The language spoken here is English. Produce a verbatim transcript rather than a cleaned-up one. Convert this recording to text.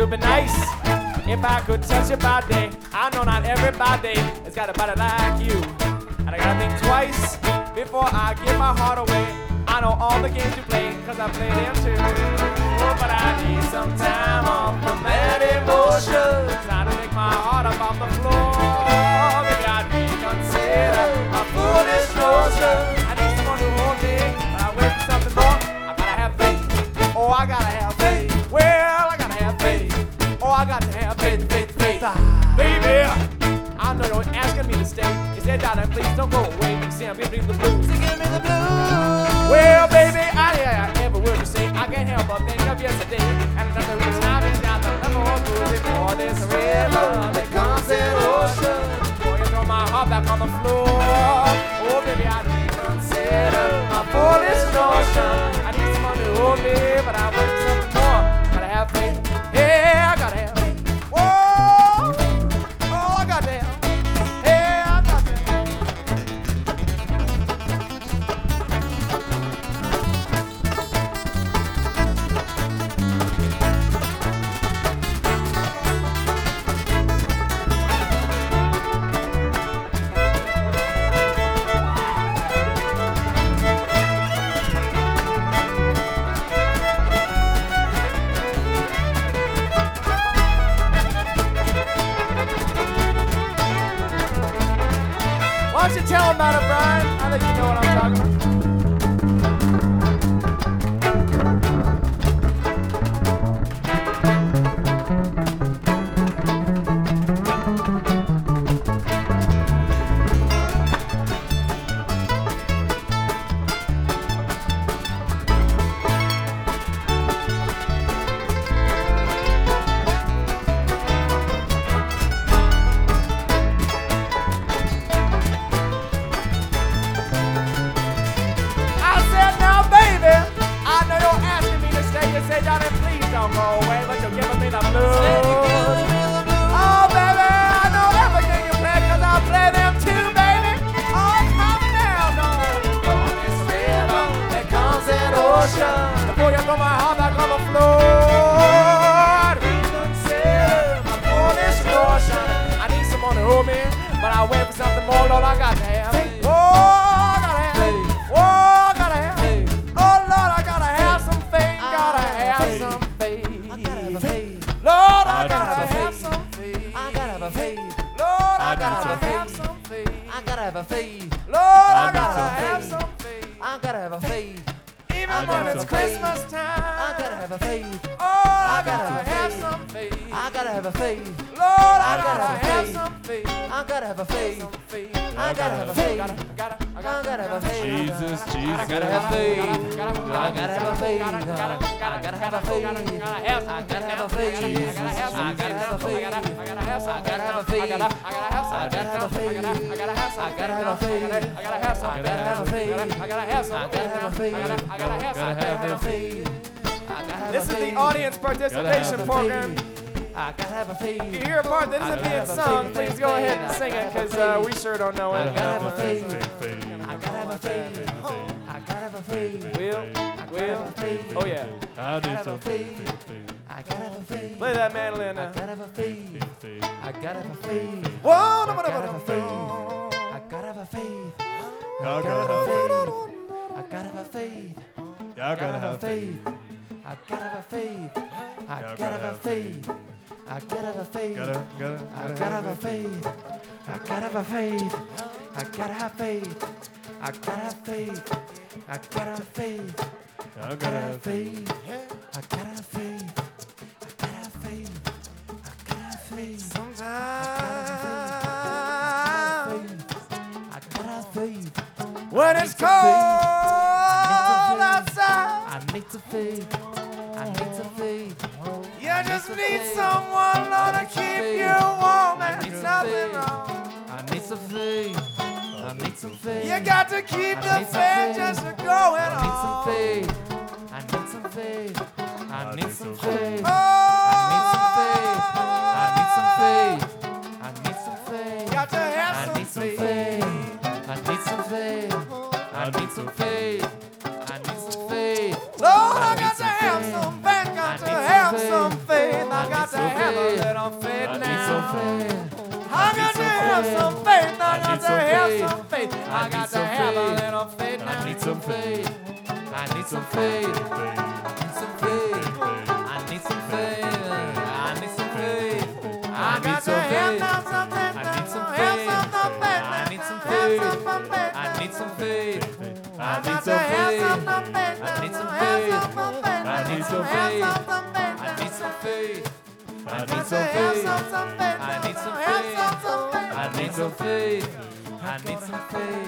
would be nice if I could touch your body. I know not everybody has got a body like you, and I gotta think twice before I give my heart away. I know all the games you play, cause I play them too. Oh, but I need some time off from that emotion, trying to make my heart up off the floor. Maybe I'd reconsider my foolish notion. I need someone to hold me, but I wait for something more. I gotta have faith. Oh, I gotta have faith. Well, I gotta have faith. Oh, I got to have faith, faith, faith. Baby, I know you're asking me to stay. You said, darling, please don't go away. You see, I'm giving me the blues. So give me the blues. Well, baby, I hear every word you say. I can't help but think of yesterday. And another reason I've been down the level of blues before this river that comes in ocean. Before you throw my heart back on the floor. Oh, baby, I reconsider my foolish notion. I need someone to hold me, but I want something more. Gotta have faith. Yeah, I gotta have faith. Whoa, oh, I gotta have. Yeah, I gotta have. Why don't you tell him about it, Brian? I think you know what I'm talking about. Say, darling, please don't go away, but you're giving me the blues. Oh, baby, I know everything you play, cause I play them too, baby. Oh, come down, no. This river that comes in ocean. Before you throw my heart back on the floor. Reconsider my foolish notion. I need someone to hold me, but I wait for something more, Lord, I got to have. Oh, I gotta have. Oh, I gotta have. Oh, Lord, I gotta have some faith. Gotta have some faith. I gotta have faith. Lord, I gotta have some faith. I gotta have faith. Lord, I gotta have some faith. I gotta have faith. Lord, I gotta have some faith. I gotta have faith. Even when it's Christmas time, I gotta have a faith. Oh, I gotta have some faith. I gotta have a faith. Lord, I gotta have some faith. I gotta have a faith. I gotta have a faith. I gotta have a faith. Jesus, Jesus. I gotta have faith. I gotta have a faith. I gotta have a faith. I gotta have a faith. I gotta have a faith. I gotta have some. I gotta have a faith. I gotta have some. I gotta have a faith. I gotta have some. I gotta have a faith. I gotta have some. I gotta have a faith. I gotta have some. I gotta have a faith. I gotta have some. I gotta have a faith. This is the audience participation program. I gotta have a faith. If you hear a part that isn't being sung, please go ahead and sing it, because uh, we sure don't know it. I gotta have a faith. I gotta have a faith. I gotta have a faith. Will, Will, oh yeah. I need some faith. I gotta have a faith. Play that mandolin now. I gotta have a faith. I gotta have a faith. Whoa, I gotta have a faith. I gotta have a faith. Y'all gotta have faith. I gotta have a faith. Y'all gotta have faith. I gotta have a faith. I gotta have a faith. I gotta have a faith. Gotta, gotta, I gotta have a faith. I gotta have a faith. I gotta have faith. I gotta have faith. I gotta have faith. y'all gotta have faith. I gotta have faith. I gotta have faith. I gotta have faith. Sometimes I gotta have faith. When it's cold outside, I need to faith. I need to faith. You just need someone, Lord, to keep you warm and nothing wrong. I need some faith. I need some faith. You got to keep the faith just going on. I need some faith. I need some faith. I need some faith. I need some faith. I need some faith. I need some faith. Got to have some faith. I need some faith. I need some faith. I need some faith. Lord, I got to have some faith. Got to have some faith. I got to have a little faith I now. need some faith. I got to have some faith. I got need to some have faith. some faith. I need got to some have a faith. little faith now. I need some faith. I need some faith. Faith. Some faith. Faith. I need some faith. I need some faith. I need got to some have faith. now something. I need some Have faith. some faith. I need some Have faith. some faith. I need some faith. I I need got to some have faith. some faith. I need some Have faith. some faith. I need some Have faith. some faith. I need some faith. I need Have some faith. some faith. I need some Have faith. some faith. I need some faith. I need some faith.